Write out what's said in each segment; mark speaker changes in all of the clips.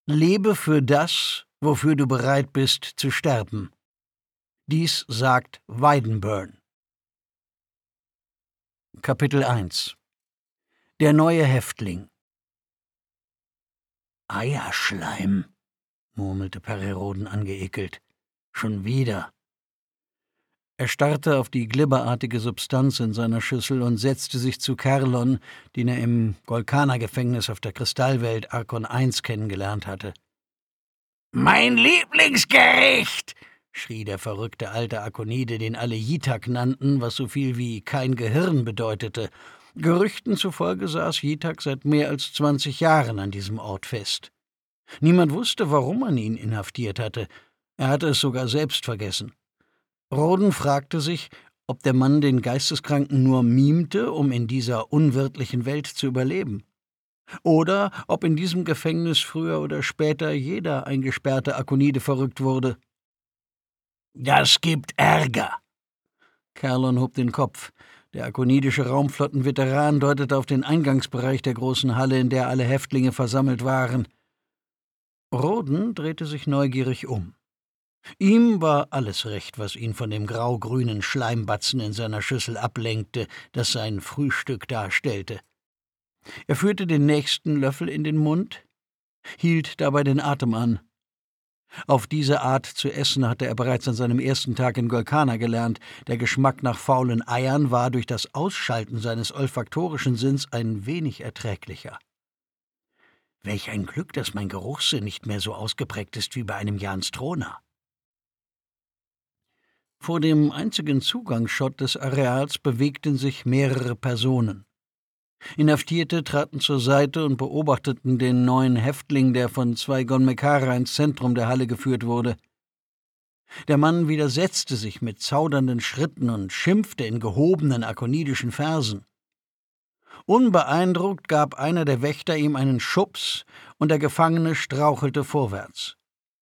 Speaker 1: Lebe für das, wofür du bereit bist zu sterben. Dies sagt Weidenburn. Kapitel 1 Der neue Häftling. »Eierschleim«, murmelte Perry-Rhodan angeekelt. »Schon wieder.« Er starrte auf die glibberartige Substanz in seiner Schüssel und setzte sich zu Kerlon, den er im Golkana-Gefängnis auf der Kristallwelt Arkon I kennengelernt hatte. »Mein Lieblingsgericht«, schrie der verrückte alte Akonide, den alle Yitak nannten, was so viel wie kein Gehirn bedeutete. Gerüchten zufolge saß Yitak seit mehr als 20 Jahren an diesem Ort fest. Niemand wusste, warum man ihn inhaftiert hatte. Er hatte es sogar selbst vergessen. Rhodan fragte sich, ob der Mann den Geisteskranken nur mimte, um in dieser unwirtlichen Welt zu überleben. Oder ob in diesem Gefängnis früher oder später jeder eingesperrte Akonide verrückt wurde. »Das gibt Ärger!« Kerlon hob den Kopf. Der akonidische Raumflottenveteran deutete auf den Eingangsbereich der großen Halle, in der alle Häftlinge versammelt waren. Rhodan drehte sich neugierig um. Ihm war alles recht, was ihn von dem grau-grünen Schleimbatzen in seiner Schüssel ablenkte, das sein Frühstück darstellte. Er führte den nächsten Löffel in den Mund, hielt dabei den Atem an. Auf diese Art zu essen hatte er bereits an seinem ersten Tag in Golkana gelernt. Der Geschmack nach faulen Eiern war durch das Ausschalten seines olfaktorischen Sinns ein wenig erträglicher. Welch ein Glück, dass mein Geruchssinn nicht mehr so ausgeprägt ist wie bei einem Janstroner. Vor dem einzigen Zugangsschott des Areals bewegten sich mehrere Personen. Inhaftierte traten zur Seite und beobachteten den neuen Häftling, der von 2 Gonmekara ins Zentrum der Halle geführt wurde. Der Mann widersetzte sich mit zaudernden Schritten und schimpfte in gehobenen akonidischen Versen. Unbeeindruckt gab einer der Wächter ihm einen Schubs, und der Gefangene strauchelte vorwärts.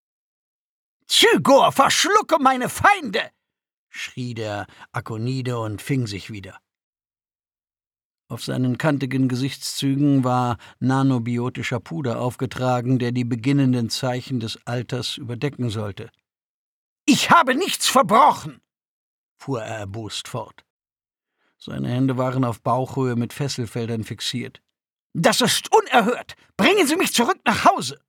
Speaker 1: »Zygor, verschlucke meine Feinde!« schrie der Akonide und fing sich wieder. Auf seinen kantigen Gesichtszügen war nanobiotischer Puder aufgetragen, der die beginnenden Zeichen des Alters überdecken sollte. »Ich habe nichts verbrochen«, fuhr er erbost fort. Seine Hände waren auf Bauchhöhe mit Fesselfeldern fixiert. »Das ist unerhört! Bringen Sie mich zurück nach Hause!«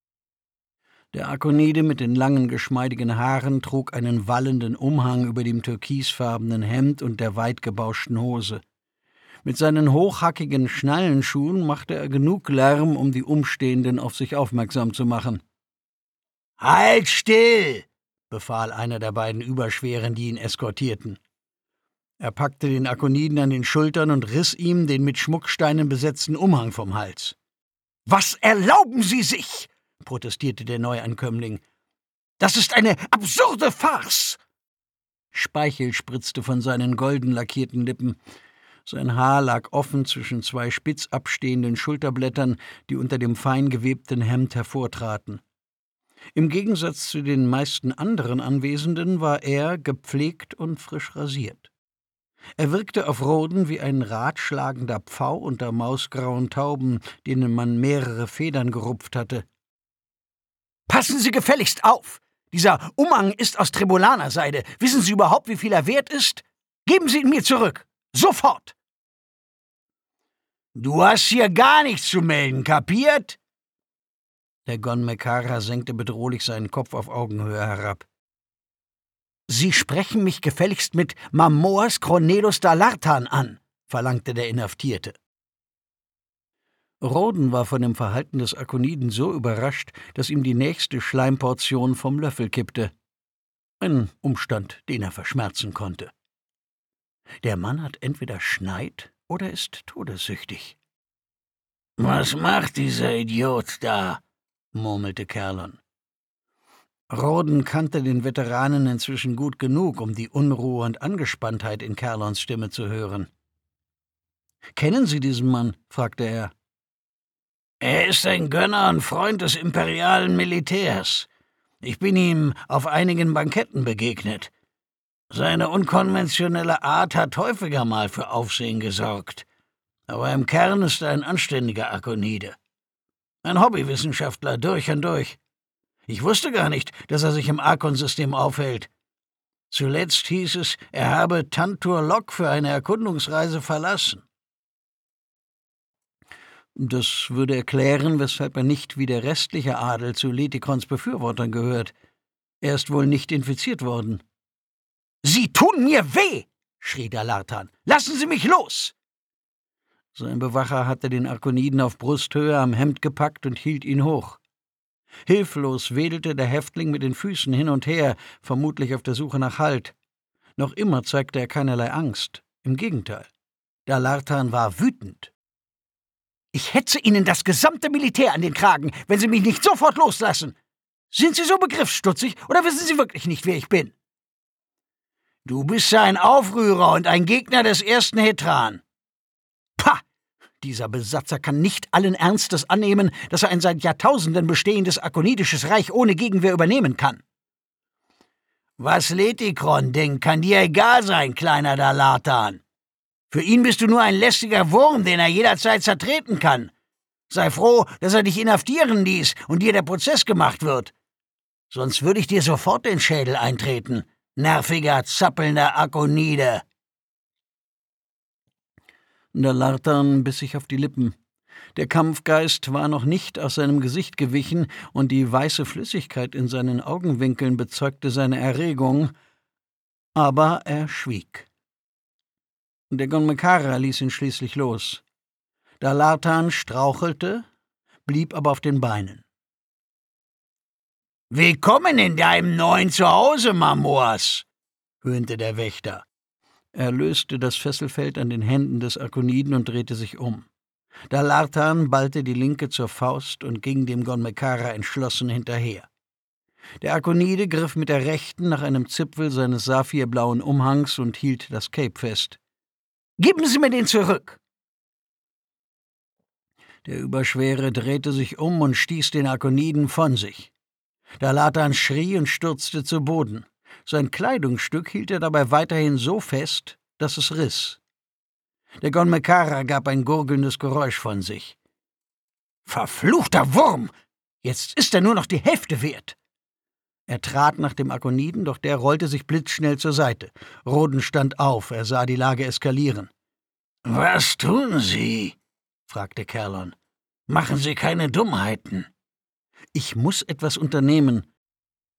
Speaker 1: Der Akonide mit den langen, geschmeidigen Haaren trug einen wallenden Umhang über dem türkisfarbenen Hemd und der weit gebauschten Hose. Mit seinen hochhackigen Schnallenschuhen machte er genug Lärm, um die Umstehenden auf sich aufmerksam zu machen. »Halt still«, befahl einer der beiden Überschweren, die ihn eskortierten. Er packte den Akoniden an den Schultern und riss ihm den mit Schmucksteinen besetzten Umhang vom Hals. »Was erlauben Sie sich?« protestierte der Neuankömmling. »Das ist eine absurde Farce!« Speichel spritzte von seinen golden lackierten Lippen. Sein Haar lag offen zwischen 2 spitz abstehenden Schulterblättern, die unter dem fein gewebten Hemd hervortraten. Im Gegensatz zu den meisten anderen Anwesenden war er gepflegt und frisch rasiert. Er wirkte auf Rhodan wie ein ratschlagender Pfau unter mausgrauen Tauben, denen man mehrere Federn gerupft hatte. »Passen Sie gefälligst auf! Dieser Umhang ist aus Trebolanerseide. Wissen Sie überhaupt, wie viel er wert ist? Geben Sie ihn mir zurück! Sofort!« »Du hast hier gar nichts zu melden, kapiert?« Der Gonmekara senkte bedrohlich seinen Kopf auf Augenhöhe herab. »Sie sprechen mich gefälligst mit Mamoas Kronelos Dalartan an«, verlangte der Inhaftierte. Rhodan war von dem Verhalten des Akoniden so überrascht, dass ihm die nächste Schleimportion vom Löffel kippte. Ein Umstand, den er verschmerzen konnte. Der Mann hat entweder Schneid oder ist todessüchtig. »Was macht dieser Idiot da?« murmelte Kerlon. Rhodan kannte den Veteranen inzwischen gut genug, um die Unruhe und Angespanntheit in Kerlons Stimme zu hören. »Kennen Sie diesen Mann?« fragte er. »Er ist ein Gönner und Freund des imperialen Militärs. Ich bin ihm auf einigen Banketten begegnet. Seine unkonventionelle Art hat häufiger mal für Aufsehen gesorgt. Aber im Kern ist er ein anständiger Akonide.« Ein Hobbywissenschaftler durch und durch. Ich wusste gar nicht, dass er sich im Arkon-System aufhält. Zuletzt hieß es, er habe Tantur Lok für eine Erkundungsreise verlassen. Das würde erklären, weshalb er nicht wie der restliche Adel zu Letikrons Befürwortern gehört. Er ist wohl nicht infiziert worden. »Sie tun mir weh!« schrie Dalartan. »Lassen Sie mich los!« Sein Bewacher hatte den Arkoniden auf Brusthöhe am Hemd gepackt und hielt ihn hoch. Hilflos wedelte der Häftling mit den Füßen hin und her, vermutlich auf der Suche nach Halt. Noch immer zeigte er keinerlei Angst. Im Gegenteil. Dalartan war wütend. »Ich hetze Ihnen das gesamte Militär an den Kragen, wenn Sie mich nicht sofort loslassen! Sind Sie so begriffsstutzig, oder wissen Sie wirklich nicht, wer ich bin?« »Du bist ja ein Aufrührer und ein Gegner des ersten Hetran.« »Pah! Dieser Besatzer kann nicht allen Ernstes annehmen, dass er ein seit Jahrtausenden bestehendes arkonidisches Reich ohne Gegenwehr übernehmen kann.« »Was Letikron denkt, kann dir egal sein, kleiner Dalartan. Für ihn bist du nur ein lästiger Wurm, den er jederzeit zertreten kann. Sei froh, dass er dich inhaftieren ließ und dir der Prozess gemacht wird. Sonst würde ich dir sofort den Schädel eintreten, nerviger, zappelnder Arkonide.« Dalartan biss sich auf die Lippen. Der Kampfgeist war noch nicht aus seinem Gesicht gewichen, und die weiße Flüssigkeit in seinen Augenwinkeln bezeugte seine Erregung, aber er schwieg. Der Gonmekara ließ ihn schließlich los. Dalartan strauchelte, blieb aber auf den Beinen. »Willkommen in deinem neuen Zuhause, Mamoas«, höhnte der Wächter. Er löste das Fesselfeld an den Händen des Arkoniden und drehte sich um. Dalartan ballte die Linke zur Faust und ging dem Gonmekara entschlossen hinterher. Der Arkonide griff mit der Rechten nach einem Zipfel seines saphirblauen Umhangs und hielt das Cape fest. »Geben Sie mir den zurück!« Der Überschwere drehte sich um und stieß den Arkoniden von sich. Dalartan schrie und stürzte zu Boden. Sein Kleidungsstück hielt er dabei weiterhin so fest, dass es riss. Der Gonmekara gab ein gurgelndes Geräusch von sich. »Verfluchter Wurm! Jetzt ist er nur noch die Hälfte wert!« Er trat nach dem Arkoniden, doch der rollte sich blitzschnell zur Seite. Roden stand auf, er sah die Lage eskalieren. »Was tun Sie?« fragte Kerlon. »Machen Sie keine Dummheiten.« »Ich muss etwas unternehmen«,